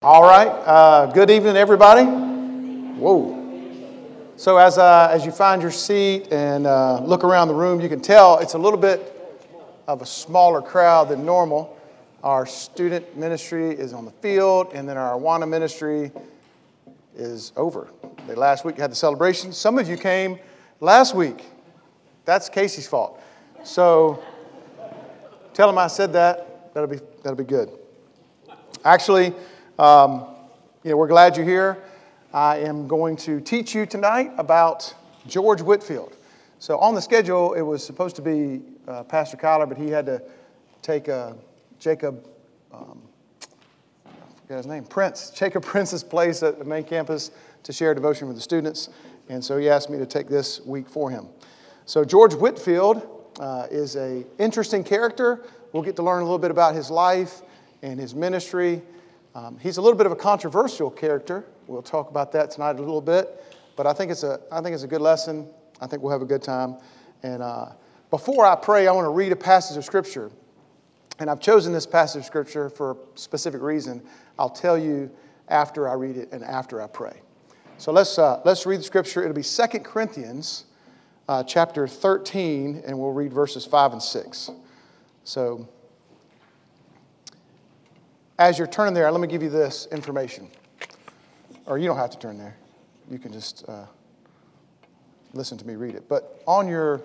All right. Good evening, everybody. Whoa. So as you find your seat and look around the room, you can tell it's a little bit of a smaller crowd than normal. Our student ministry is on the field, and then our Awana ministry is over. Last week had the celebration. Some of you came last week. That's Casey's fault. So tell him I said that. That'll be good. Actually, we're glad you're here. I am going to teach you tonight about George Whitefield. So on the schedule, it was supposed to be Pastor Kyler, but he had to take Jacob Prince's place at the main campus to share a devotion with the students. And so he asked me to take this week for him. So George Whitefield is an interesting character. We'll get to learn a little bit about his life and his ministry. He's a little bit of a controversial character. We'll talk about that tonight a little bit. But I think it's a good lesson. I think we'll have a good time. And before I pray, I want to read a passage of Scripture. And I've chosen this passage of Scripture for a specific reason. I'll tell you after I read it and after I pray. So let's read the Scripture. It'll be 2 Corinthians chapter 13, and we'll read verses 5 and 6. So as you're turning there, let me give you this information. Or you don't have to turn there. You can just listen to me read it. But on your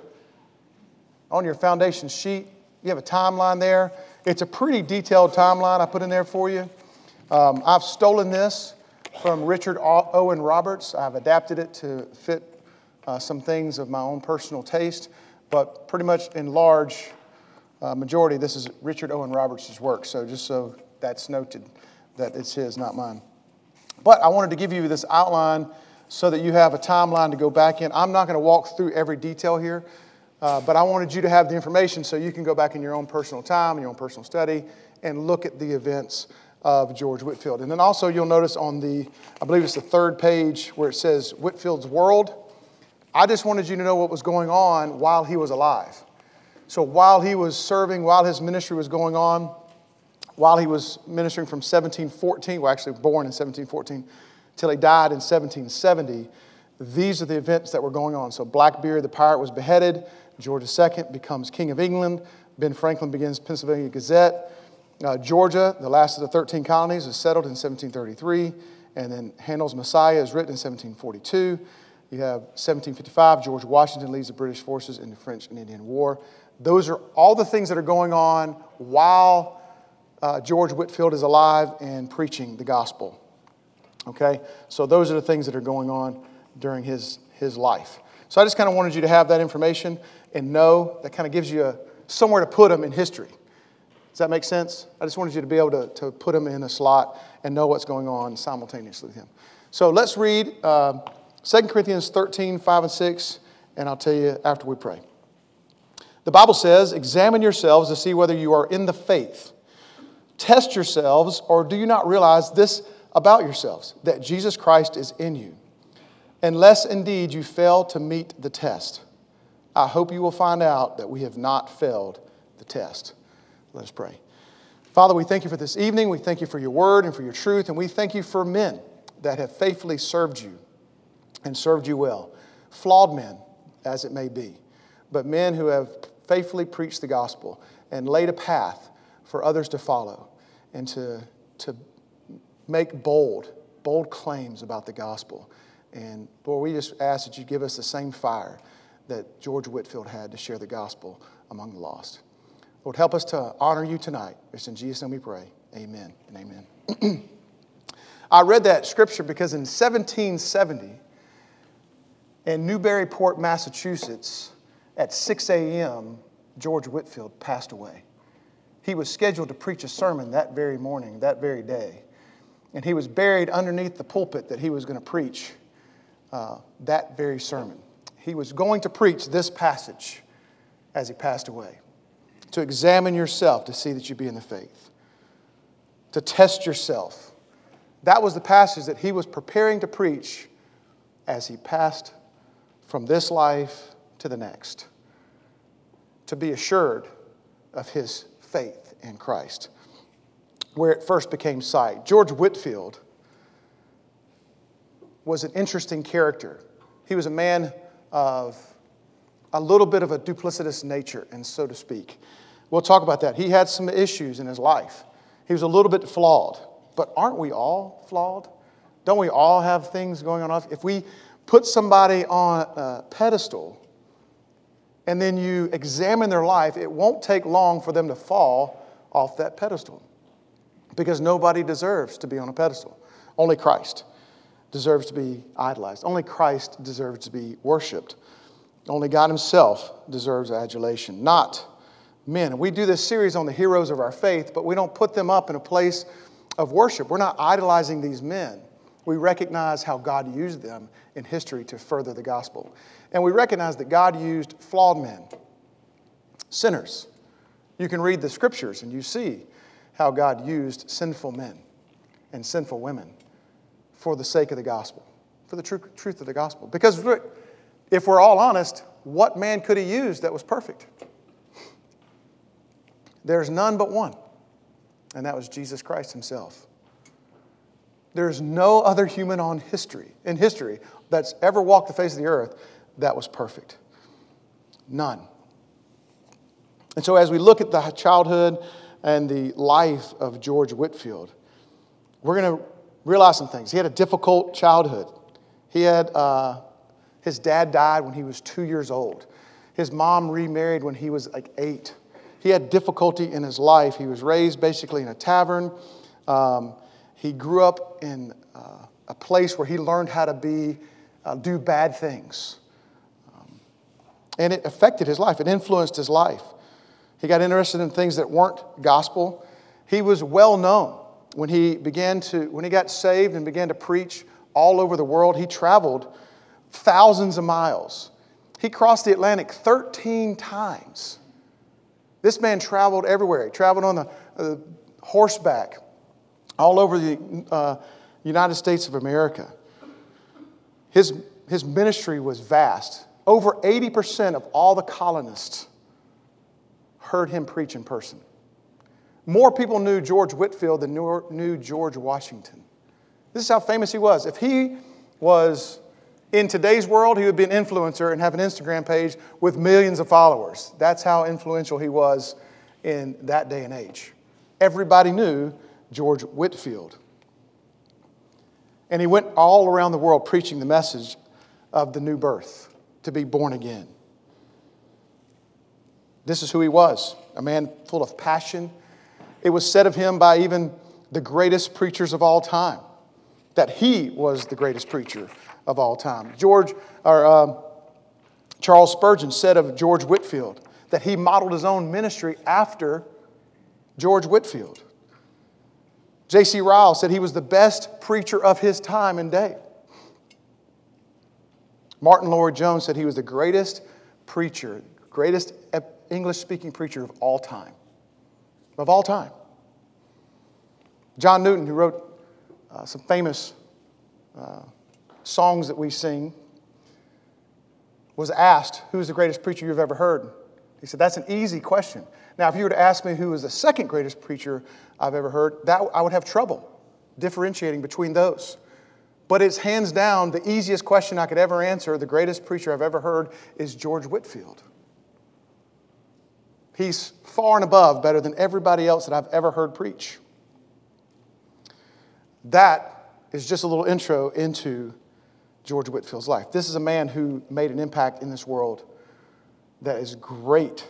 foundation sheet, you have a timeline there. It's a pretty detailed timeline I put in there for you. I've stolen this from Richard Owen Roberts. I've adapted it to fit some things of my own personal taste. But pretty much in large majority, this is Richard Owen Roberts' work. So just so that's noted that it's his, not mine. But I wanted to give you this outline so that you have a timeline to go back in. I'm not going to walk through every detail here, but I wanted you to have the information so you can go back in your own personal time, in your own personal study, and look at the events of George Whitefield. And then also you'll notice on I believe it's the third page where it says Whitefield's World. I just wanted you to know what was going on while he was alive. So while he was serving, while his ministry was going on, while he was ministering from 1714, well, actually born in 1714, till he died in 1770, these are the events that were going on. So Blackbeard the pirate was beheaded. George II becomes King of England. Ben Franklin begins Pennsylvania Gazette. Georgia, the last of the 13 colonies, is settled in 1733. And then Handel's Messiah is written in 1742. You have 1755, George Washington leads the British forces in the French and Indian War. Those are all the things that are going on while George Whitefield is alive and preaching the gospel. Okay? So those are the things that are going on during his life. So I just kind of wanted you to have that information and know that kind of gives you somewhere to put him in history. Does that make sense? I just wanted you to be able to put him in a slot and know what's going on simultaneously with him. So let's read 2 Corinthians 13, 5 and 6, and I'll tell you after we pray. The Bible says, "Examine yourselves to see whether you are in the faith. Test yourselves, or do you not realize this about yourselves, that Jesus Christ is in you? Unless indeed you fail to meet the test. I hope you will find out that we have not failed the test." Let us pray. Father, we thank you for this evening. We thank you for your word and for your truth. And we thank you for men that have faithfully served you and served you well. Flawed men, as it may be. But men who have faithfully preached the gospel and laid a path for others to follow and to make bold claims about the gospel. And Lord, we just ask that you give us the same fire that George Whitefield had to share the gospel among the lost. Lord, help us to honor you tonight. It's in Jesus' name we pray. Amen and amen. I read that scripture because in 1770, in Newburyport, Massachusetts, at 6 a.m., George Whitefield passed away. He was scheduled to preach a sermon that very morning, that very day. And he was buried underneath the pulpit that he was going to preach that very sermon. He was going to preach this passage as he passed away. To examine yourself to see that you be in the faith. To test yourself. That was the passage that he was preparing to preach as he passed from this life to the next. To be assured of his faith in Christ. where it first became sight. George Whitefield was an interesting character. He was a man of a little bit of a duplicitous nature, and so to speak. We'll talk about that. He had some issues in his life. He was a little bit flawed. But aren't we all flawed? Don't we all have things going on? If we put somebody on a pedestal and then you examine their life, it won't take long for them to fall off that pedestal. Because nobody deserves to be on a pedestal. Only Christ deserves to be idolized. Only Christ deserves to be worshiped. Only God himself deserves adulation, not men. We do this series on the heroes of our faith, but we don't put them up in a place of worship. We're not idolizing these men. We recognize how God used them in history to further the gospel. And we recognize that God used flawed men, sinners. You can read the scriptures and you see how God used sinful men and sinful women for the sake of the gospel, for the truth of the gospel. Because if we're all honest, what man could he use that was perfect? There's none but one, and that was Jesus Christ himself. There's no other human in history that's ever walked the face of the earth that was perfect. None. And so as we look at the childhood and the life of George Whitefield, we're going to realize some things. He had a difficult childhood. His dad died when he was 2 years old. His mom remarried when he was like 8. He had difficulty in his life. He was raised basically in a tavern. He grew up in a place where he learned how to do bad things. And it affected his life. It influenced his life. He got interested in things that weren't gospel. He was well known when he got saved and began to preach all over the world. He traveled thousands of miles. He crossed the Atlantic 13 times. This man traveled everywhere. He traveled on the horseback all over the United States of America. His ministry was vast. Over 80% of all the colonists heard him preach in person. More people knew George Whitefield than knew George Washington. This is how famous he was. If he was in today's world, he would be an influencer and have an Instagram page with millions of followers. That's how influential he was in that day and age. Everybody knew George Whitefield. And he went all around the world preaching the message of the new birth, to be born again. This is who he was, a man full of passion. It was said of him by even the greatest preachers of all time that he was the greatest preacher of all time. Charles Spurgeon said of George Whitefield that he modeled his own ministry after George Whitefield. J.C. Ryle said he was the best preacher of his time and day. Martin Lloyd-Jones said he was the greatest preacher, greatest English-speaking preacher of all time. Of all time. John Newton, who wrote some famous songs that we sing, was asked, who's the greatest preacher you've ever heard? He said, that's an easy question. Now, if you were to ask me who was the second greatest preacher I've ever heard, I would have trouble differentiating between those. But it's hands down the easiest question I could ever answer. The greatest preacher I've ever heard is George Whitefield. He's far and above better than everybody else that I've ever heard preach. That is just a little intro into George Whitefield's life. This is a man who made an impact in this world that is great.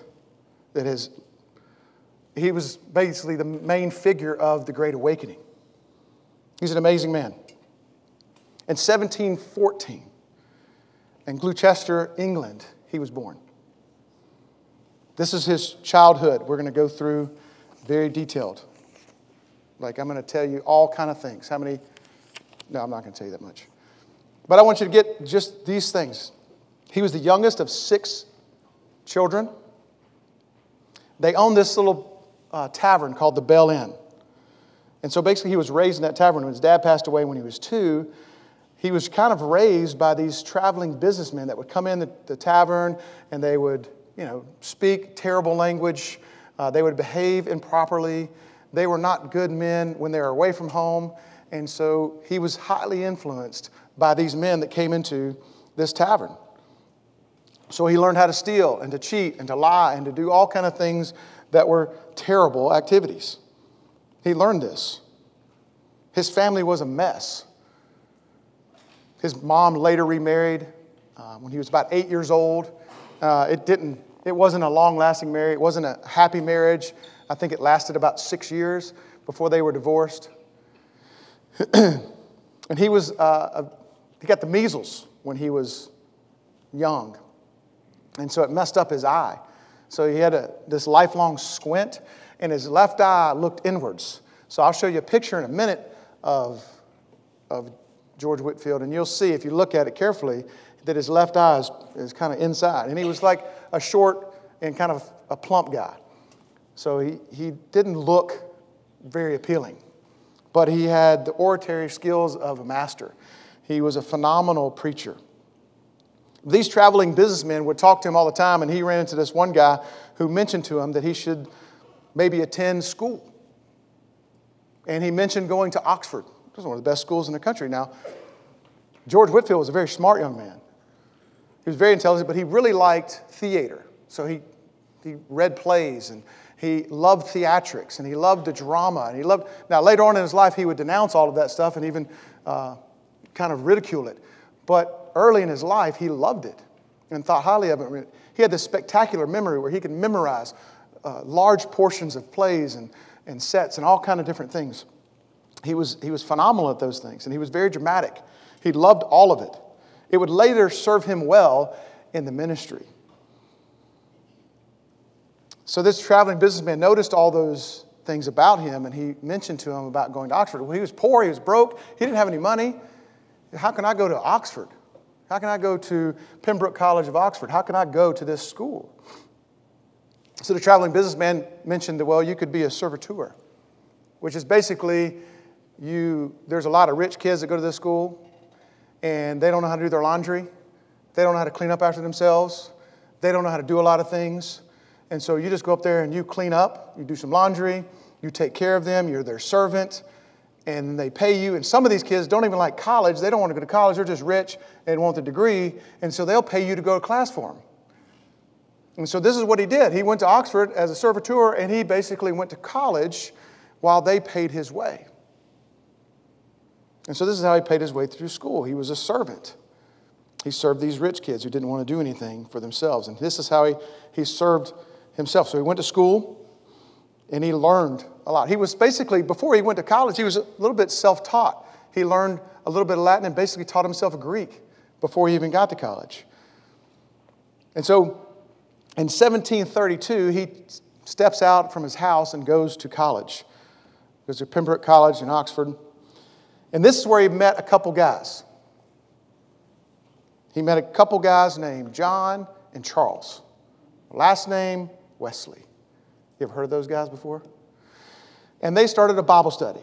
He was basically the main figure of the Great Awakening. He's an amazing man. In 1714, in Gloucester, England, he was born. This is his childhood. We're going to go through very detailed. Like I'm going to tell you all kind of things. No, I'm not going to tell you that much. But I want you to get just these things. He was the youngest of 6 children. They owned this little tavern called the Bell Inn. And so basically he was raised in that tavern. When his dad passed away when he was 2, he was kind of raised by these traveling businessmen that would come in the tavern and they would, speak terrible language. They would behave improperly. They were not good men when they were away from home. And so he was highly influenced by these men that came into this tavern. So he learned how to steal and to cheat and to lie and to do all kind of things that were terrible activities. He learned this. His family was a mess. His mom later remarried when he was about 8 years old. It wasn't a long-lasting marriage. It wasn't a happy marriage. I think it lasted about 6 years before they were divorced. And he got the measles when he was young. And so it messed up his eye. So he had this lifelong squint, and his left eye looked inwards. So I'll show you a picture in a minute of George Whitefield, and you'll see, if you look at it carefully, that his left eye is kind of inside. And he was like a short and kind of a plump guy. So he didn't look very appealing. But he had the oratory skills of a master. He was a phenomenal preacher. These traveling businessmen would talk to him all the time, and he ran into this one guy who mentioned to him that he should maybe attend school. And he mentioned going to Oxford. It was one of the best schools in the country. Now, George Whitefield was a very smart young man. He was very intelligent, but he really liked theater. So he read plays, and he loved theatrics, and he loved the drama. And now later on in his life, he would denounce all of that stuff and even kind of ridicule it. But early in his life, he loved it and thought highly of it. He had this spectacular memory where he could memorize large portions of plays and sets and all kind of different things. He was phenomenal at those things, and he was very dramatic. He loved all of it. It would later serve him well in the ministry. So this traveling businessman noticed all those things about him, and he mentioned to him about going to Oxford. Well, he was poor, he was broke, he didn't have any money. How can I go to Oxford? How can I go to Pembroke College of Oxford? How can I go to this school? So the traveling businessman mentioned that, well, you could be a servitor, which is basically there's a lot of rich kids that go to this school, and they don't know how to do their laundry. They don't know how to clean up after themselves. They don't know how to do a lot of things. And so you just go up there and you clean up, you do some laundry, you take care of them, you're their servant, and they pay you. And some of these kids don't even like college. They don't want to go to college. They're just rich and want the degree, and so they'll pay you to go to class for them. And so this is what he did. He went to Oxford as a servitor, and he basically went to college while they paid his way. And so this is how he paid his way through school. He was a servant. He served these rich kids who didn't want to do anything for themselves. And this is how he served himself. So he went to school, and he learned a lot. He was basically, before he went to college, he was a little bit self-taught. He learned a little bit of Latin and basically taught himself Greek before he even got to college. And so in 1732, he steps out from his house and goes to college. Goes to Pembroke College in Oxford. And this is where he met a couple guys. He met a couple guys named John and Charles. Last name, Wesley. You ever heard of those guys before? And they started a Bible study.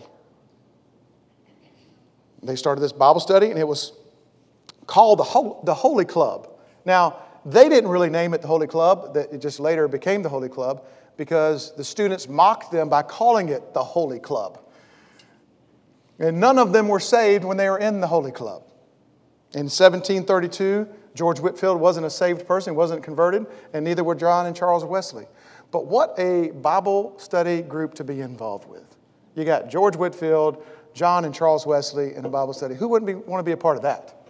They started this Bible study, and it was called the Holy Club. Now, they didn't really name it the Holy Club. It just later became the Holy Club because the students mocked them by calling it the Holy Club. And none of them were saved when they were in the Holy Club. In 1732, George Whitefield wasn't a saved person, he wasn't converted, and neither were John and Charles Wesley. But what a Bible study group to be involved with. You got George Whitefield, John and Charles Wesley in a Bible study. Who wouldn't want to be a part of that?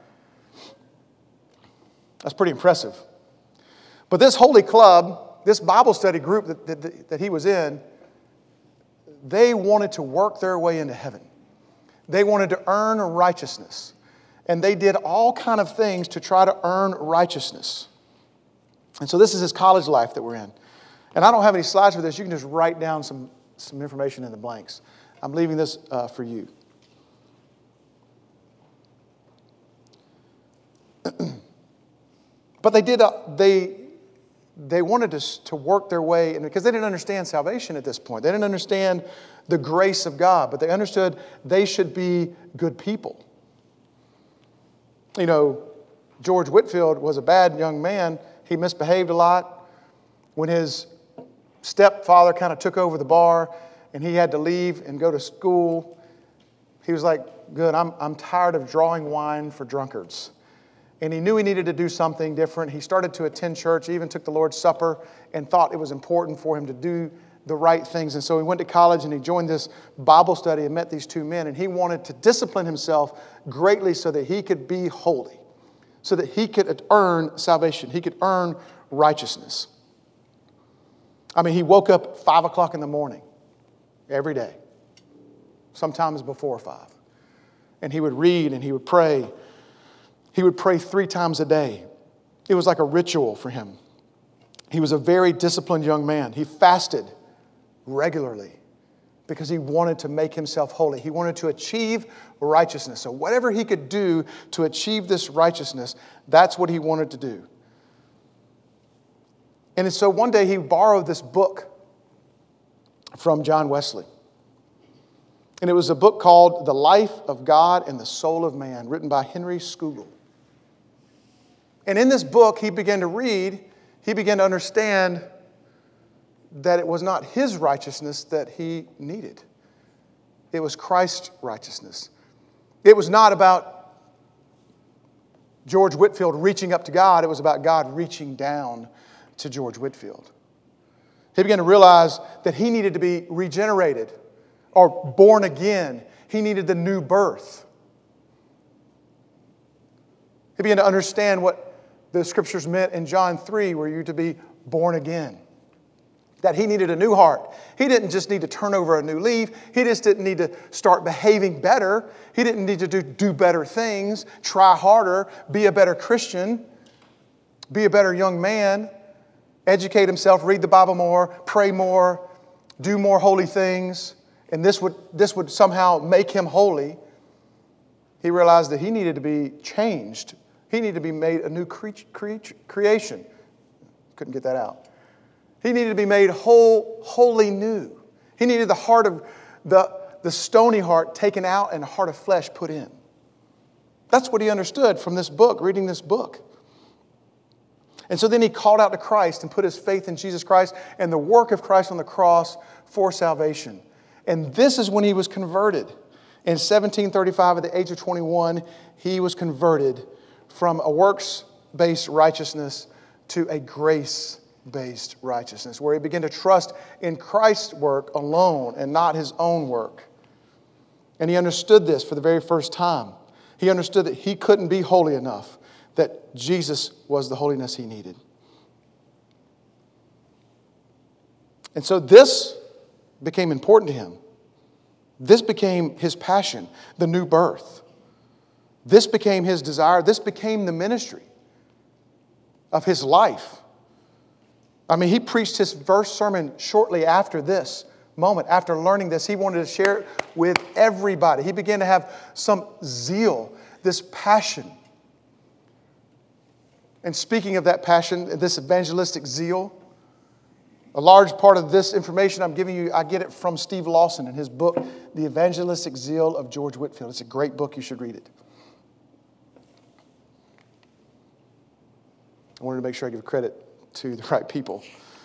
That's pretty impressive. But this Holy Club, this Bible study group that he was in, they wanted to work their way into heaven. They wanted to earn righteousness. And they did all kind of things to try to earn righteousness. And so this is his college life that we're in. And I don't have any slides for this. You can just write down some information in the blanks. I'm leaving this for you. But they wanted to work their way, and because they didn't understand salvation at this point. They didn't understand the grace of God, but they understood they should be good people. You know, George Whitefield was a bad young man. He misbehaved a lot. When his stepfather kind of took over the bar and he had to leave and go to school, he was like, good, I'm tired of drawing wine for drunkards. And he knew he needed to do something different. He started to attend church, he even took the Lord's Supper, and thought it was important for him to do the right things. And so he went to college and he joined this Bible study and met these two men. And he wanted to discipline himself greatly so that he could be holy, so that he could earn salvation. He could earn righteousness. I mean, he woke up at 5 o'clock in the morning every day, sometimes before 5. And he would read and he would pray. He would pray 3 times a day. It was like a ritual for him. He was a very disciplined young man. He fasted regularly because he wanted to make himself holy. He wanted to achieve righteousness. So whatever he could do to achieve this righteousness, that's what he wanted to do. And so one day he borrowed this book from John Wesley. And it was a book called The Life of God and the Soul of Man, written by Henry Scougal. And in this book, he began to read, he began to understand that it was not his righteousness that he needed. It was Christ's righteousness. It was not about George Whitefield reaching up to God. It was about God reaching down to George Whitefield. He began to realize that he needed to be regenerated or born again. He needed the new birth. He began to understand what the Scriptures meant in John 3, where you're to be born again. That he needed a new heart. He didn't just need to turn over a new leaf. He just didn't need to start behaving better. He didn't need to do better things, try harder, be a better Christian, be a better young man, educate himself, read the Bible more, pray more, do more holy things, and this would somehow make him holy. He realized that he needed to be changed. He needed to be made a new creation. Couldn't get that out. He needed to be made wholly new. He needed the heart of the stony heart taken out and a heart of flesh put in. That's what he understood from this book, reading this book. And so then he called out to Christ and put his faith in Jesus Christ and the work of Christ on the cross for salvation. And this is when he was converted. In 1735, at the age of 21, he was converted from a works-based righteousness to a grace-based righteousness, where he began to trust in Christ's work alone and not his own work. And he understood this for the very first time. He understood that he couldn't be holy enough, that Jesus was the holiness he needed. And so this became important to him. This became his passion, the new birth. This became his desire. This became the ministry of his life. I mean, he preached his first sermon shortly after this moment. After learning this, he wanted to share it with everybody. He began to have some zeal, this passion. And speaking of that passion, this evangelistic zeal, a large part of this information I'm giving you, I get it from Steve Lawson in his book, The Evangelistic Zeal of George Whitefield. It's a great book. You should read it. I wanted to make sure I give credit to the right people.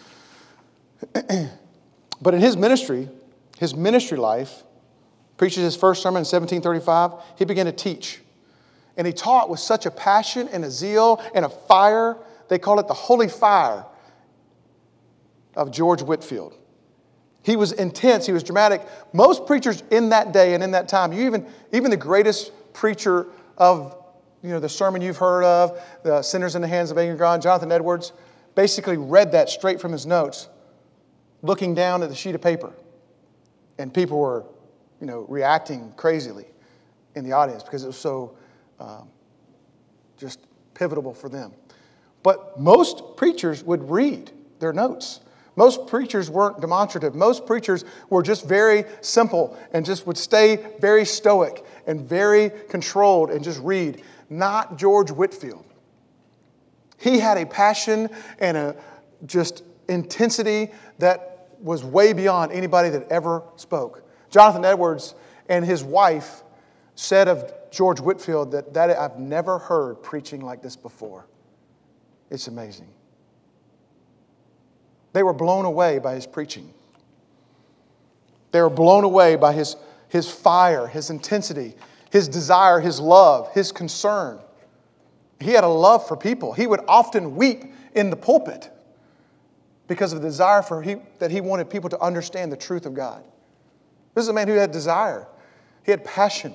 But in his ministry life, preaches his first sermon in 1735, he began to teach. And he taught with such a passion and a zeal and a fire. They call it the holy fire of George Whitefield. He was intense. He was dramatic. Most preachers in that day and in that time, even the greatest preacher of the sermon you've heard of, the Sinners in the Hands of Angry God, Jonathan Edwards, basically read that straight from his notes, looking down at the sheet of paper. And people were, reacting crazily in the audience because it was so just pivotal for them. But most preachers would read their notes. Most preachers weren't demonstrative. Most preachers were just very simple and just would stay very stoic and very controlled and just read. Not George Whitefield. He had a passion and a just intensity that was way beyond anybody that ever spoke. Jonathan Edwards and his wife said of George Whitefield that I've never heard preaching like this before. It's amazing. They were blown away by his preaching. They were blown away by his fire, his intensity, his desire, his love, his concern. He had a love for people. He would often weep in the pulpit because of the desire that he wanted people to understand the truth of God. This is a man who had desire. He had passion.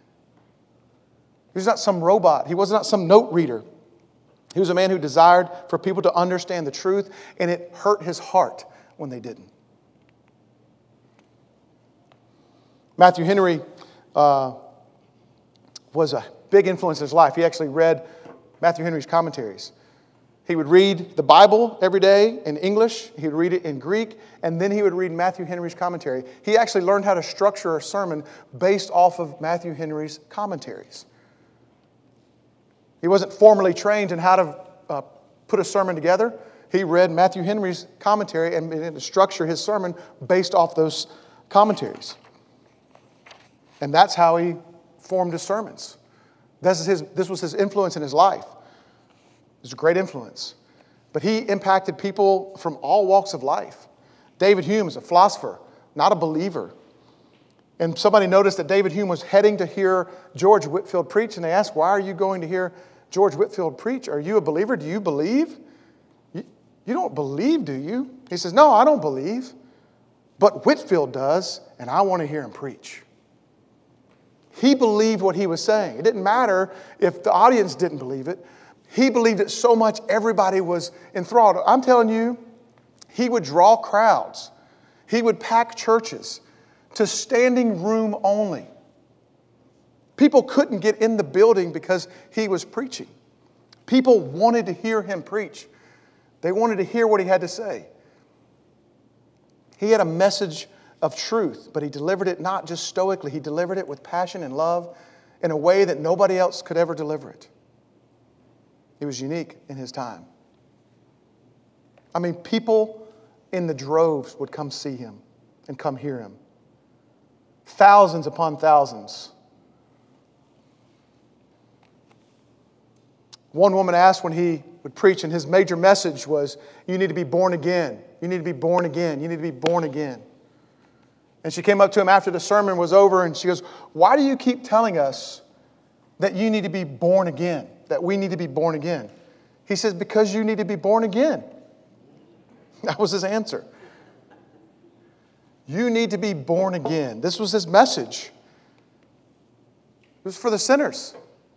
He was not some robot. He was not some note reader. He was a man who desired for people to understand the truth, and it hurt his heart when they didn't. Matthew Henry was a big influence in his life. He actually read Matthew Henry's commentaries. He would read the Bible every day in English. He would read it in Greek, and then he would read Matthew Henry's commentary. He actually learned how to structure a sermon based off of Matthew Henry's commentaries. He wasn't formally trained in how to put a sermon together. He read Matthew Henry's commentary and began to structure his sermon based off those commentaries. And that's how he formed his sermons. This was his influence in his life. It was a great influence. But he impacted people from all walks of life. David Hume is a philosopher, not a believer. And somebody noticed that David Hume was heading to hear George Whitefield preach, and they asked, "Why are you going to hear George Whitefield preach? Are you a believer? Do you believe?" You don't believe, do you? He says, "No, I don't believe. But Whitefield does, and I want to hear him preach." He believed what he was saying. It didn't matter if the audience didn't believe it. He believed it so much everybody was enthralled. I'm telling you, he would draw crowds. He would pack churches to standing room only. People couldn't get in the building because he was preaching. People wanted to hear him preach. They wanted to hear what he had to say. He had a message of truth, but he delivered it not just stoically. He delivered it with passion and love in a way that nobody else could ever deliver it. He was unique in his time. I mean, people in the droves would come see him and come hear him. Thousands upon thousands. One woman asked when he would preach, and his major message was, "You need to be born again. You need to be born again. You need to be born again." And she came up to him after the sermon was over, and she goes, "Why do you keep telling us that you need to be born again, that we need to be born again?" He says, "Because you need to be born again." That was his answer. You need to be born again. This was his message. It was for the sinners.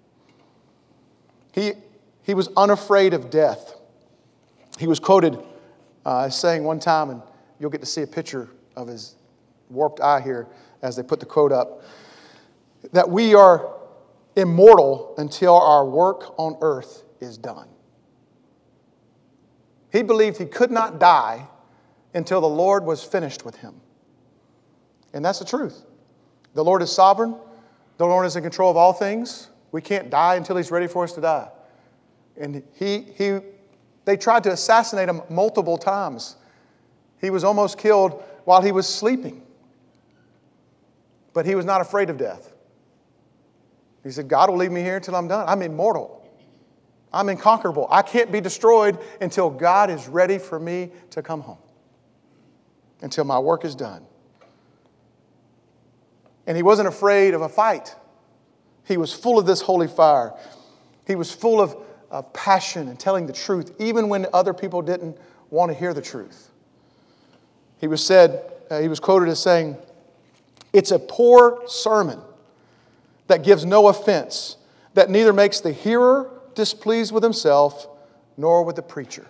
He was unafraid of death. He was quoted as saying one time, and you'll get to see a picture of his warped eye here as they put the quote up, that we are immortal until our work on earth is done. He believed he could not die until the Lord was finished with him. And that's the truth. The Lord is sovereign. The Lord is in control of all things. We can't die until He's ready for us to die. And they tried to assassinate him multiple times. He was almost killed while he was sleeping. But he was not afraid of death. He said, "God will leave me here until I'm done. I'm immortal. I'm inconquerable. I can't be destroyed until God is ready for me to come home. Until my work is done." And he wasn't afraid of a fight. He was full of this holy fire. He was full of passion and telling the truth, even when other people didn't want to hear the truth. He was quoted as saying, "It's a poor sermon that gives no offense, that neither makes the hearer displeased with himself nor with the preacher."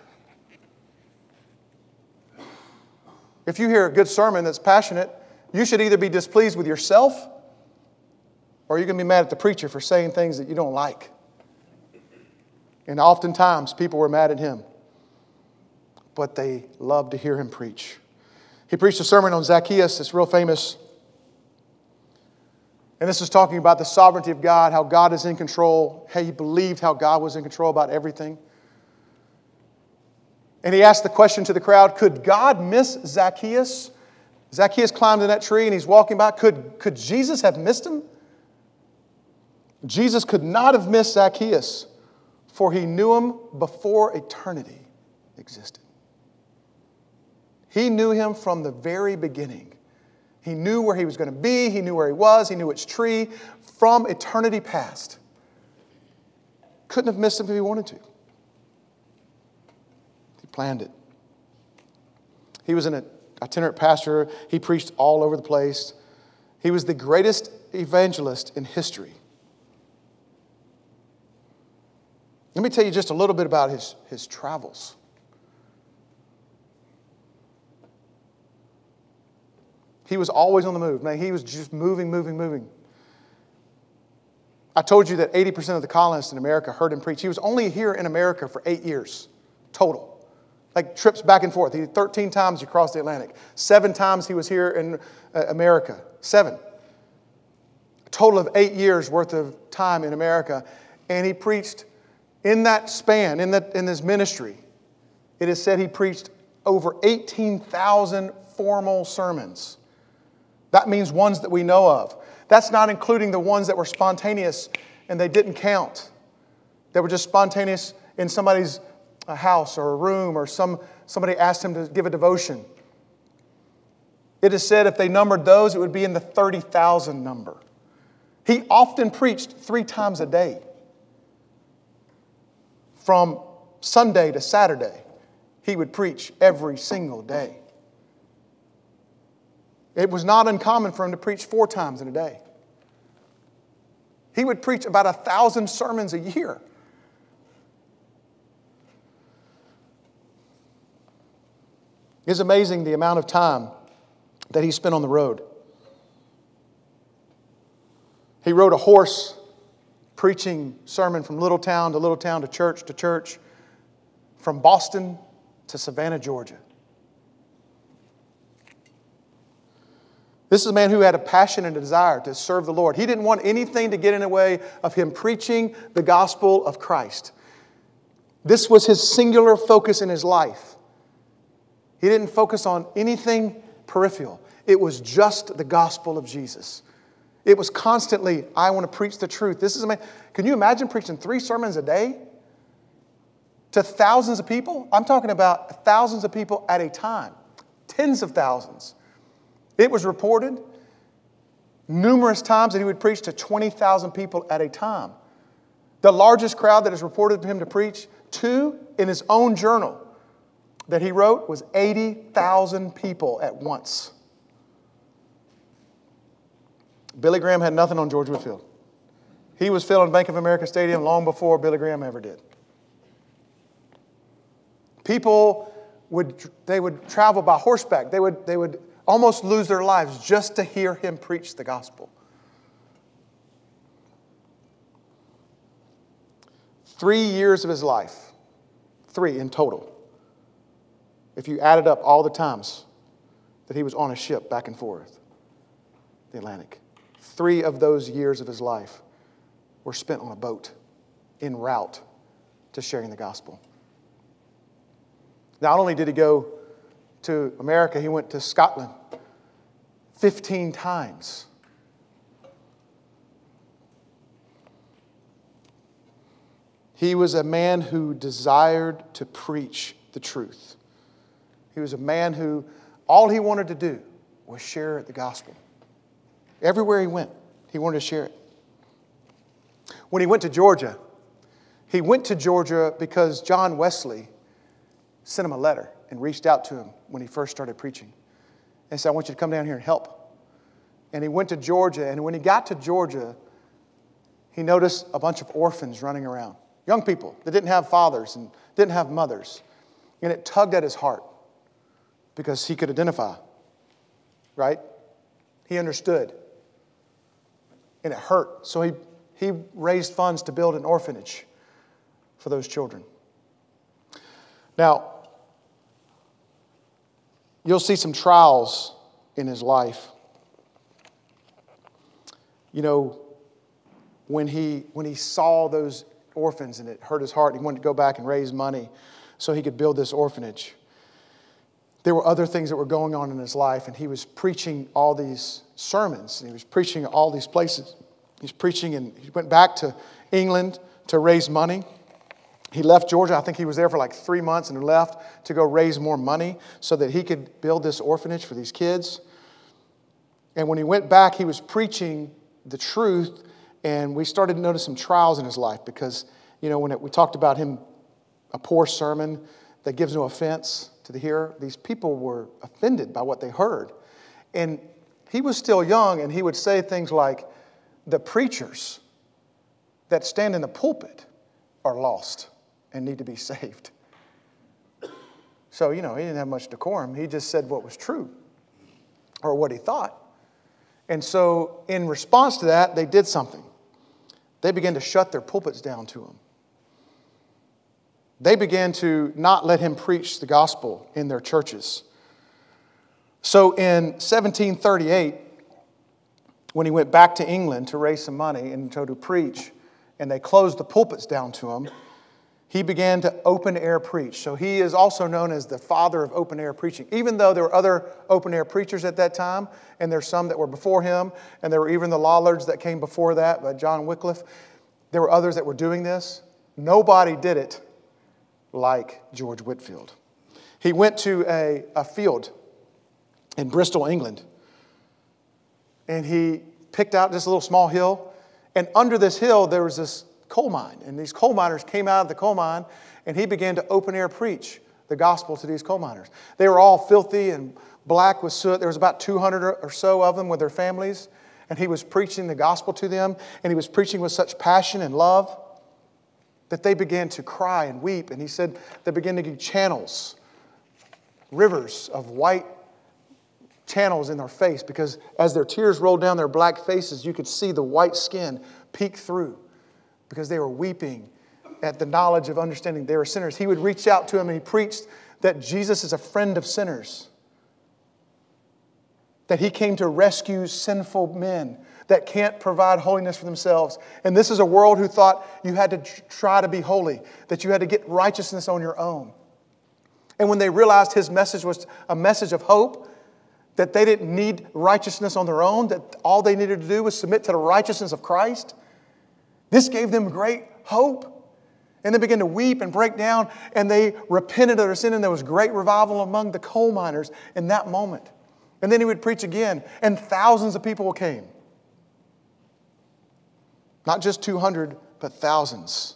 If you hear a good sermon that's passionate, you should either be displeased with yourself or you're going to be mad at the preacher for saying things that you don't like. And oftentimes people were mad at him, but they loved to hear him preach. He preached a sermon on Zacchaeus. It's real famous. And this is talking about the sovereignty of God, how God is in control. He believed how God was in control about everything. And he asked the question to the crowd, could God miss Zacchaeus? Zacchaeus climbed in that tree and he's walking by. Could Jesus have missed him? Jesus could not have missed Zacchaeus, for he knew him before eternity existed. He knew him from the very beginning. He knew where he was going to be. He knew where he was. He knew which tree from eternity past. Couldn't have missed him if he wanted to. He planned it. He was an itinerant pastor. He preached all over the place. He was the greatest evangelist in history. Let me tell you just a little bit about his travels. He was always on the move. Man, he was just moving. I told you that 80% of the colonists in America heard him preach. He was only here in America for 8 years total. Like trips back and forth. He did 13 times he crossed the Atlantic. 7 times he was here in America. 7. A total of 8 years worth of time in America. And he preached in that span, in this ministry, it is said he preached over 18,000 formal sermons. That means ones that we know of. That's not including the ones that were spontaneous and they didn't count. They were just spontaneous in somebody's house or a room, or somebody asked him to give a devotion. It is said if they numbered those, it would be in the 30,000 number. He often preached 3 times a day. From Sunday to Saturday, he would preach every single day. It was not uncommon for him to preach 4 times in a day. He would preach about 1,000 sermons a year. It's amazing the amount of time that he spent on the road. He rode a horse preaching sermon from little town to church, from Boston to Savannah, Georgia. This is a man who had a passion and a desire to serve the Lord. He didn't want anything to get in the way of him preaching the gospel of Christ. This was his singular focus in his life. He didn't focus on anything peripheral. It was just the gospel of Jesus. It was constantly, I want to preach the truth. This is amazing. Can you imagine preaching 3 sermons a day to thousands of people? I'm talking about thousands of people at a time. Tens of thousands. It was reported numerous times that he would preach to 20,000 people at a time. The largest crowd that is reported for him to preach to in his own journal that he wrote was 80,000 people at once. Billy Graham had nothing on George Whitefield. He was filling Bank of America Stadium long before Billy Graham ever did. People would travel by horseback. They would almost lose their lives just to hear him preach the gospel. 3 years of his life, 3 in total, if you added up all the times that he was on a ship back and forth, the Atlantic. 3 of those years of his life were spent on a boat en route to sharing the gospel. Not only did he go to America, he went to Scotland 15 times. He was a man who desired to preach the truth. He was a man who all he wanted to do was share the gospel. Everywhere he went, he wanted to share it. When he went to Georgia because John Wesley sent him a letter and reached out to him when he first started preaching. And said, I want you to come down here and help. And he went to Georgia, and when he got to Georgia, he noticed a bunch of orphans running around. Young people that didn't have fathers and didn't have mothers. And it tugged at his heart because he could identify, right? He understood. And it hurt. So he raised funds to build an orphanage for those children. Now, you'll see some trials in his life. You know, when he saw those orphans and it hurt his heart, he wanted to go back and raise money so he could build this orphanage. There were other things that were going on in his life, and he was preaching all these sermons, and he was preaching at all these places. He's preaching, and he went back to England to raise money. He left Georgia. I think he was there for like 3 months and left to go raise more money so that he could build this orphanage for these kids. And when he went back, he was preaching the truth, and we started to notice some trials in his life because, when we talked about him, a poor sermon that gives no offense to the hearer, these people were offended by what they heard. And he was still young, and he would say things like, the preachers that stand in the pulpit are lost and need to be saved. So, he didn't have much decorum. He just said what was true or what he thought. And so in response to that, they did something. They began to shut their pulpits down to him. They began to not let him preach the gospel in their churches. So in 1738, when he went back to England to raise some money and to preach, and they closed the pulpits down to him, he began to open-air preach. So he is also known as the father of open-air preaching. Even though there were other open-air preachers at that time, and there's some that were before him, and there were even the Lollards that came before that, by John Wycliffe. There were others that were doing this. Nobody did it like George Whitefield. He went to a field in Bristol, England, and he picked out this little small hill, and under this hill there was this coal mine. And these coal miners came out of the coal mine, and he began to open-air preach the gospel to these coal miners. They were all filthy and black with soot. There was about 200 or so of them with their families, and he was preaching the gospel to them, and he was preaching with such passion and love that they began to cry and weep. And he said they began to get channels, rivers of white channels in their face, because as their tears rolled down their black faces, you could see the white skin peek through, because they were weeping at the knowledge of understanding they were sinners. He would reach out to them, and he preached that Jesus is a friend of sinners, that he came to rescue sinful men that can't provide holiness for themselves. And this is a world who thought you had to try to be holy, that you had to get righteousness on your own. And when they realized his message was a message of hope, that they didn't need righteousness on their own, that all they needed to do was submit to the righteousness of Christ, this gave them great hope. And they began to weep and break down, and they repented of their sin, and there was great revival among the coal miners in that moment. And then he would preach again, and thousands of people came. Not just 200, but thousands.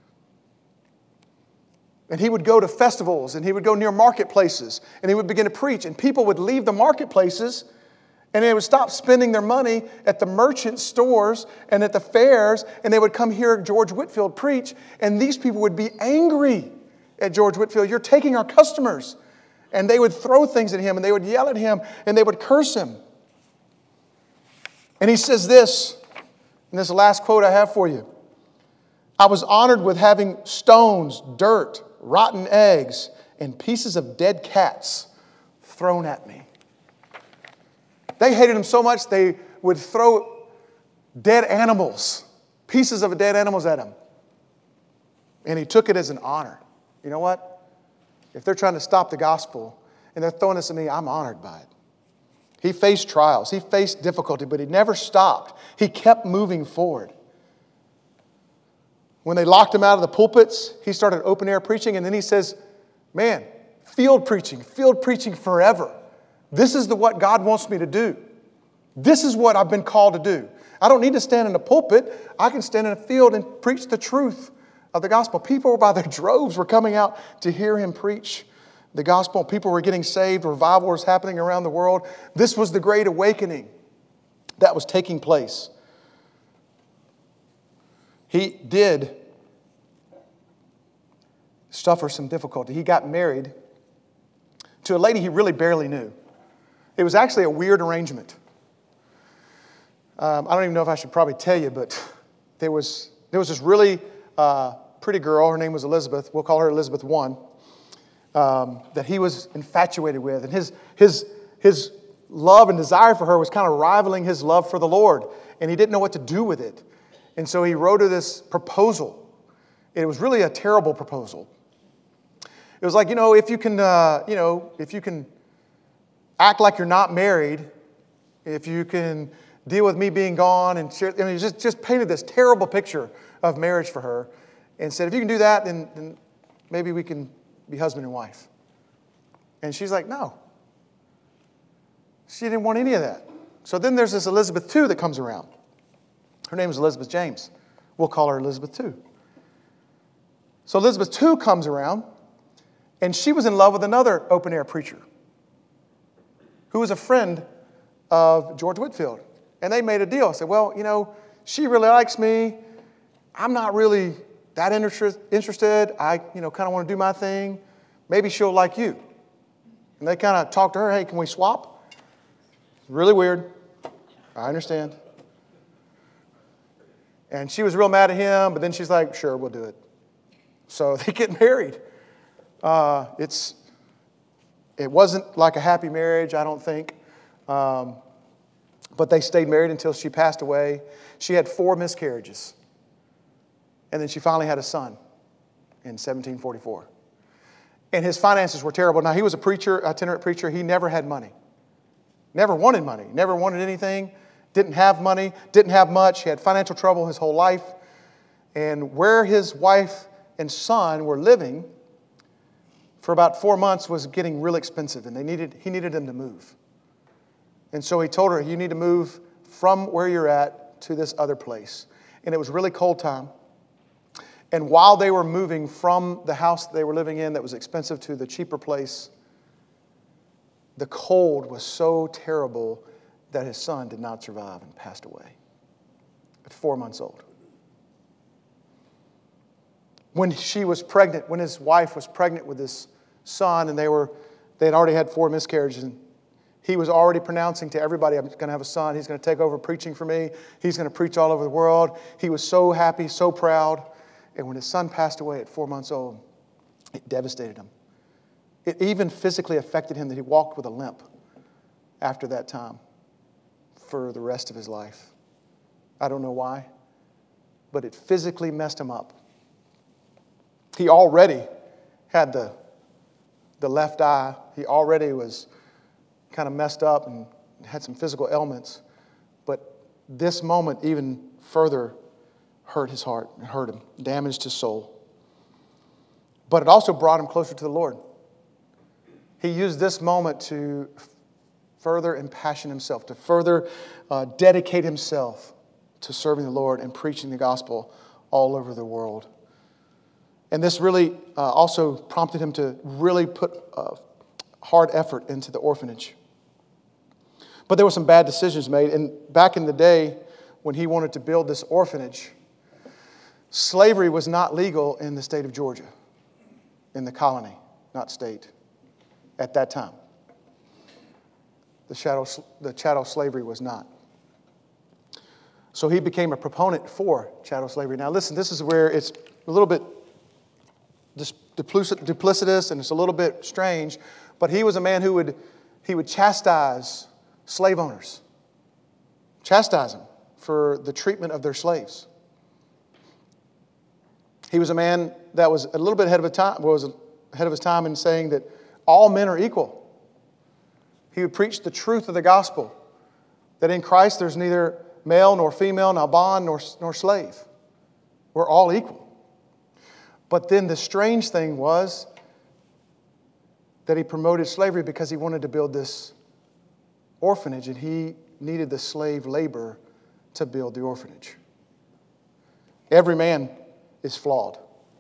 And he would go to festivals, and he would go near marketplaces, and he would begin to preach, and people would leave the marketplaces, and they would stop spending their money at the merchant stores and at the fairs, and they would come hear George Whitefield preach, and these people would be angry at George Whitefield. You're taking our customers. And they would throw things at him, and they would yell at him, and they would curse him. And he says this, and this is the last quote I have for you. I was honored with having stones, dirt, rotten eggs, and pieces of dead cats thrown at me. They hated him so much they would throw dead animals, pieces of dead animals at him. And he took it as an honor. You know what? If they're trying to stop the gospel and they're throwing this at me, I'm honored by it. He faced trials. He faced difficulty, but he never stopped. He kept moving forward. When they locked him out of the pulpits, he started open-air preaching, and then he says, man, field preaching forever. This is what God wants me to do. This is what I've been called to do. I don't need to stand in a pulpit. I can stand in a field and preach the truth of the gospel. People by their droves were coming out to hear him preach the gospel. People were getting saved. Revival was happening around the world. This was the great awakening that was taking place. He did suffer some difficulty. He got married to a lady he really barely knew. It was actually a weird arrangement. I don't even know if I should probably tell you, but there was this really pretty girl. Her name was Elizabeth. We'll call her Elizabeth I. That he was infatuated with. And his love and desire for her was kind of rivaling his love for the Lord. And he didn't know what to do with it. And so he wrote her this proposal. It was really a terrible proposal. It was like, if you can act like you're not married, if you can deal with me being gone, and share, he just painted this terrible picture of marriage for her. And said, if you can do that, then maybe we can be husband and wife. And she's like, no. She didn't want any of that. So then there's this Elizabeth II that comes around. Her name is Elizabeth James. We'll call her Elizabeth II. So Elizabeth II comes around, and she was in love with another open-air preacher who was a friend of George Whitefield. And they made a deal. I said, well, she really likes me. I'm not really that interested. I, kind of want to do my thing. Maybe she'll like you. And they kind of talked to her, hey, can we swap? Really weird. I understand. And she was real mad at him, but then she's like, sure, we'll do it. So they get married. It wasn't like a happy marriage, I don't think. But they stayed married until she passed away. She had 4 miscarriages. And then she finally had a son in 1744. And his finances were terrible. Now, he was a preacher, itinerant preacher. He never had money. Never wanted money. Never wanted anything. Didn't have money. Didn't have much. He had financial trouble his whole life. And where his wife and son were living for about 4 months was getting real expensive. And he needed them to move. And so he told her, you need to move from where you're at to this other place. And it was really cold time. And while they were moving from the house they were living in that was expensive to the cheaper place, the cold was so terrible that his son did not survive and passed away at 4 months old. When she was pregnant, when his wife was pregnant with his son, and they had already had 4 miscarriages, and he was already pronouncing to everybody, I'm going to have a son. He's going to take over preaching for me. He's going to preach all over the world. He was so happy, so proud. And when his son passed away at 4 months old, it devastated him. It even physically affected him that he walked with a limp after that time for the rest of his life. I don't know why, but it physically messed him up. He already had the left eye. He already was kind of messed up and had some physical ailments. But this moment even further hurt his heart and hurt him, damaged his soul. But it also brought him closer to the Lord. He used this moment to further impassion himself, to further dedicate himself to serving the Lord and preaching the gospel all over the world. And this really also prompted him to really put hard effort into the orphanage. But there were some bad decisions made. And back in the day, when he wanted to build this orphanage, slavery was not legal in the state of Georgia, in the colony, not state, at that time. The chattel slavery was not. So he became a proponent for chattel slavery. Now listen, this is where it's a little bit duplicitous and it's a little bit strange, but he was a man who would chastise slave owners, chastise them for the treatment of their slaves. He was a man that was a little bit ahead of his time in saying that all men are equal. He would preach the truth of the gospel, that in Christ there's neither male nor female, nor bond nor slave. We're all equal. But then the strange thing was that he promoted slavery because he wanted to build this orphanage, and he needed the slave labor to build the orphanage. Every man is flawed.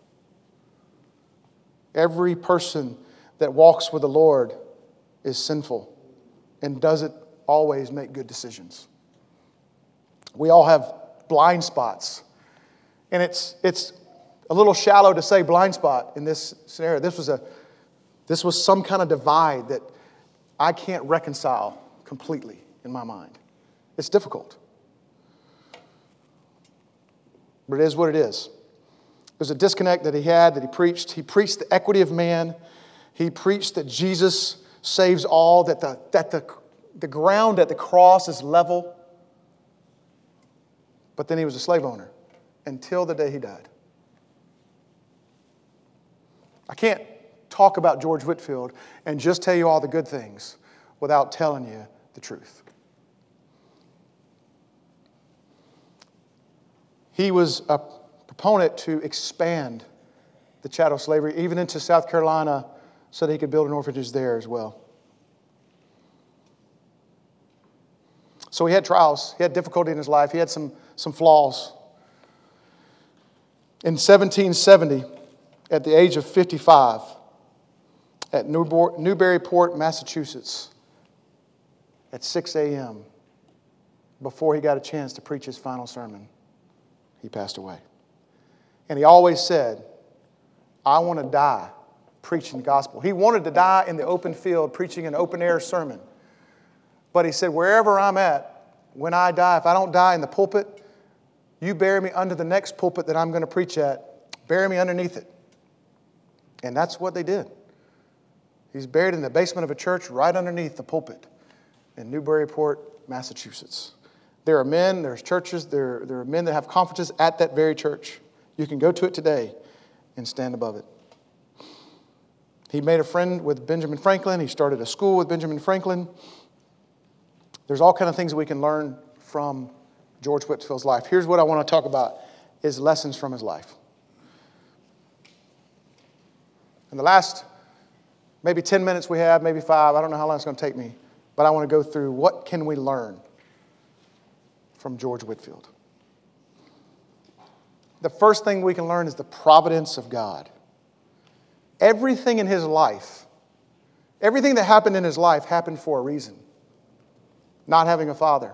Every person that walks with the Lord is sinful and doesn't always make good decisions. We all have blind spots. And it's a little shallow to say blind spot in this scenario. This was some kind of divide that I can't reconcile completely in my mind. It's difficult. But it is what it is. There's a disconnect that he had, that he preached. He preached the equity of man. He preached that Jesus saves all, that the ground at the cross is level. But then he was a slave owner until the day he died. I can't talk about George Whitefield and just tell you all the good things without telling you the truth. He was a proponent to expand the chattel slavery even into South Carolina so that he could build an orphanage there as well. So he had trials. He had difficulty in his life. He had some flaws. In 1770, at the age of 55, at Newburyport, Massachusetts, at 6 a.m., before he got a chance to preach his final sermon, he passed away. And he always said, I want to die preaching the gospel. He wanted to die in the open field, preaching an open-air sermon. But he said, wherever I'm at, when I die, if I don't die in the pulpit, you bury me under the next pulpit that I'm going to preach at. Bury me underneath it. And that's what they did. He's buried in the basement of a church right underneath the pulpit in Newburyport, Massachusetts. There are men, there's churches, there are men that have conferences at that very church. You can go to it today and stand above it. He made a friend with Benjamin Franklin. He started a school with Benjamin Franklin. There's all kinds of things we can learn from George Whitefield's life. Here's what I want to talk about, is lessons from his life. In the last maybe 10 minutes we have, maybe 5, I don't know how long it's going to take me, but I want to go through what can we learn from George Whitefield. The first thing we can learn is the providence of God. Everything in his life, everything that happened in his life happened for a reason. Not having a father.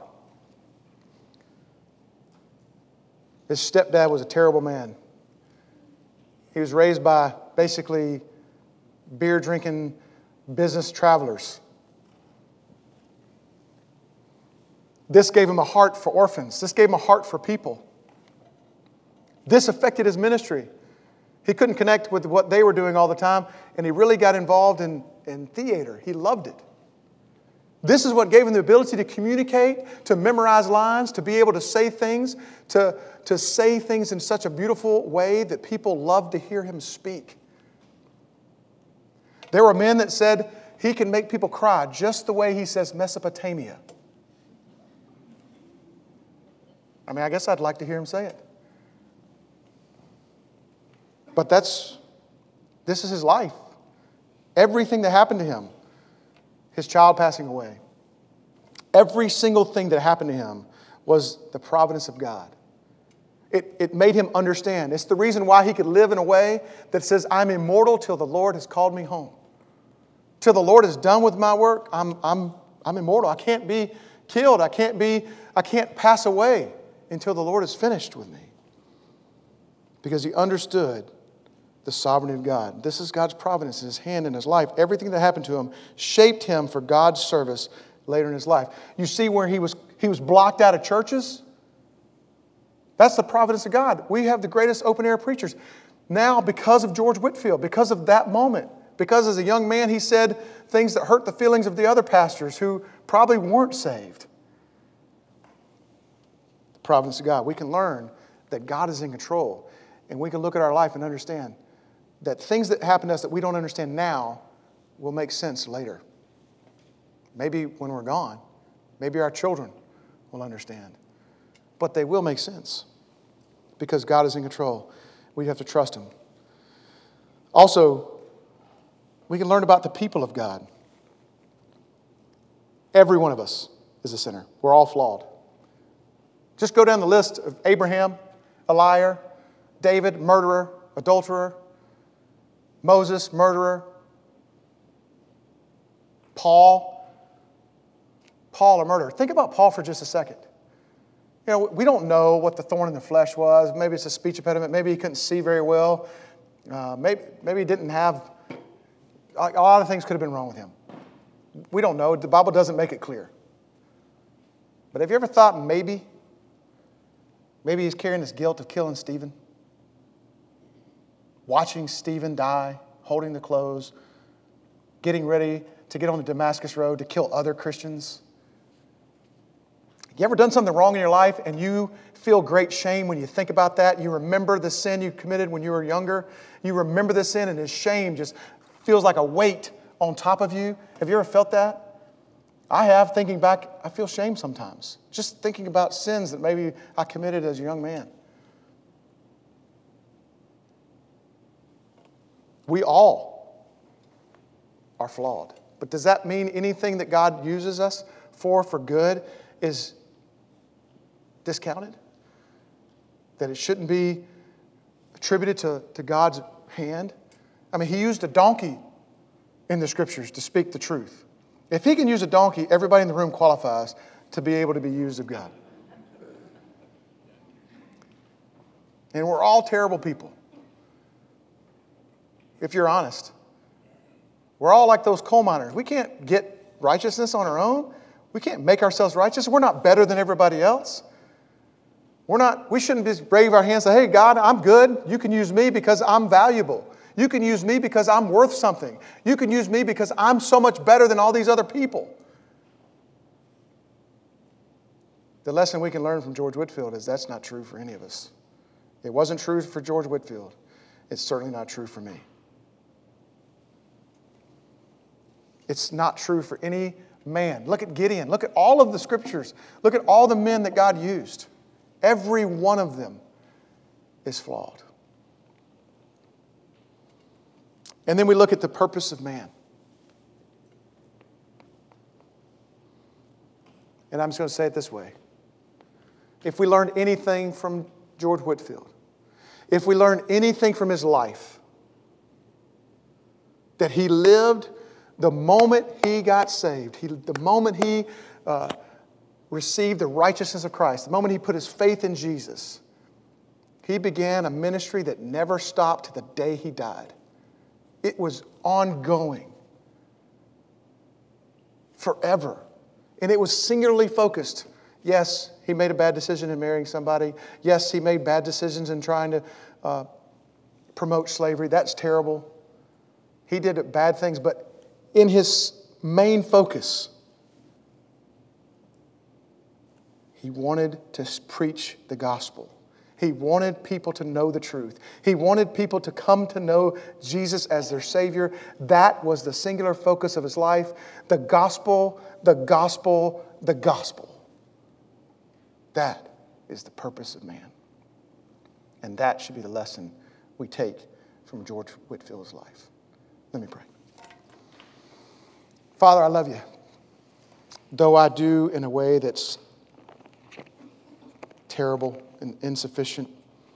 His stepdad was a terrible man. He was raised by basically beer-drinking business travelers. This gave him a heart for orphans. This gave him a heart for people. This affected his ministry. He couldn't connect with what they were doing all the time, and he really got involved in theater. He loved it. This is what gave him the ability to communicate, to memorize lines, to be able to say things, to say things in such a beautiful way that people loved to hear him speak. There were men that said he can make people cry just the way he says Mesopotamia. I mean, I guess I'd like to hear him say it. But this is his life. Everything that happened to him, his child passing away, every single thing that happened to him was the providence of God. It made him understand. It's the reason why he could live in a way that says, I'm immortal till the Lord has called me home. Till the Lord is done with my work, I'm immortal. I can't be killed. I can't pass away until the Lord is finished with me. Because he understood the sovereignty of God. This is God's providence, His hand in his life. Everything that happened to him shaped him for God's service later in his life. You see where he was blocked out of churches? That's the providence of God. We have the greatest open-air preachers. Now, because of George Whitefield, because of that moment, because as a young man he said things that hurt the feelings of the other pastors who probably weren't saved. The providence of God. We can learn that God is in control. And we can look at our life and understand that things that happen to us that we don't understand now will make sense later. Maybe when we're gone. Maybe our children will understand. But they will make sense because God is in control. We have to trust Him. Also, we can learn about the people of God. Every one of us is a sinner. We're all flawed. Just go down the list of Abraham, a liar, David, murderer, adulterer, Moses, murderer, Paul, a murderer. Think about Paul for just a second. You know, we don't know what the thorn in the flesh was. Maybe it's a speech impediment. Maybe he couldn't see very well. Maybe he didn't have... A lot of things could have been wrong with him. We don't know. The Bible doesn't make it clear. But have you ever thought maybe he's carrying this guilt of killing Stephen? Watching Stephen die, holding the clothes, getting ready to get on the Damascus Road to kill other Christians. You ever done something wrong in your life and you feel great shame when you think about that? You remember the sin you committed when you were younger. You remember the sin and his shame just feels like a weight on top of you. Have you ever felt that? I have. Thinking back, I feel shame sometimes. Just thinking about sins that maybe I committed as a young man. We all are flawed. But does that mean anything that God uses us for good is discounted? That it shouldn't be attributed to God's hand? I mean, he used a donkey in the Scriptures to speak the truth. If he can use a donkey, everybody in the room qualifies to be able to be used of God. And we're all terrible people. If you're honest. We all like those coal miners. We can't get righteousness on our own. We can't make ourselves righteous. We're not better than everybody else. We shouldn't just wave our hands and say, hey, God, I'm good. You can use me because I'm valuable. You can use me because I'm worth something. You can use me because I'm so much better than all these other people. The lesson we can learn from George Whitefield is that's not true for any of us. It wasn't true for George Whitefield. It's certainly not true for me. It's not true for any man. Look at Gideon. Look at all of the Scriptures. Look at all the men that God used. Every one of them is flawed. And then we look at the purpose of man. And I'm just going to say it this way. If we learned anything from George Whitefield, if we learned anything from his life, that he lived the moment he got saved, the moment he received the righteousness of Christ, the moment he put his faith in Jesus, he began a ministry that never stopped to the day he died. It was ongoing. Forever. And it was singularly focused. Yes, he made a bad decision in marrying somebody. Yes, he made bad decisions in trying to promote slavery. That's terrible. He did bad things, but in his main focus, he wanted to preach the gospel. He wanted people to know the truth. He wanted people to come to know Jesus as their Savior. That was the singular focus of his life. The gospel, the gospel, the gospel. That is the purpose of man. And that should be the lesson we take from George Whitefield's life. Let me pray. Father, I love you. Though I do in a way that's terrible and insufficient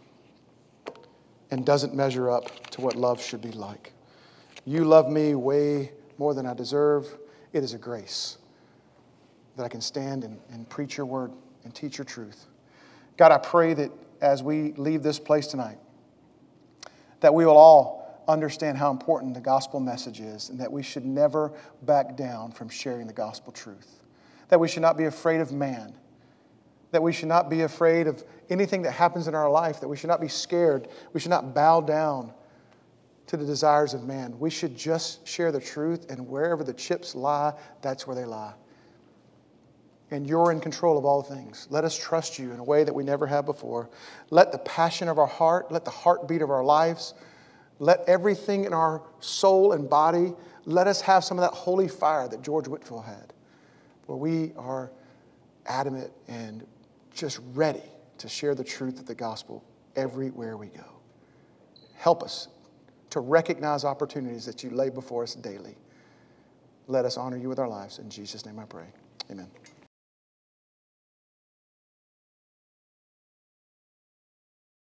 and doesn't measure up to what love should be like. You love me way more than I deserve. It is a grace that I can stand and preach your word and teach your truth. God, I pray that as we leave this place tonight, that we will all understand how important the gospel message is and that we should never back down from sharing the gospel truth. That we should not be afraid of man. That we should not be afraid of anything that happens in our life. That we should not be scared. We should not bow down to the desires of man. We should just share the truth, and wherever the chips lie, that's where they lie. And you're in control of all things. Let us trust you in a way that we never have before. Let the passion of our heart, let the heartbeat of our lives, let everything in our soul and body, let us have some of that holy fire that George Whitefield had, where we are adamant and just ready to share the truth of the gospel everywhere we go. Help us to recognize opportunities that you lay before us daily. Let us honor you with our lives. In Jesus' name I pray. Amen.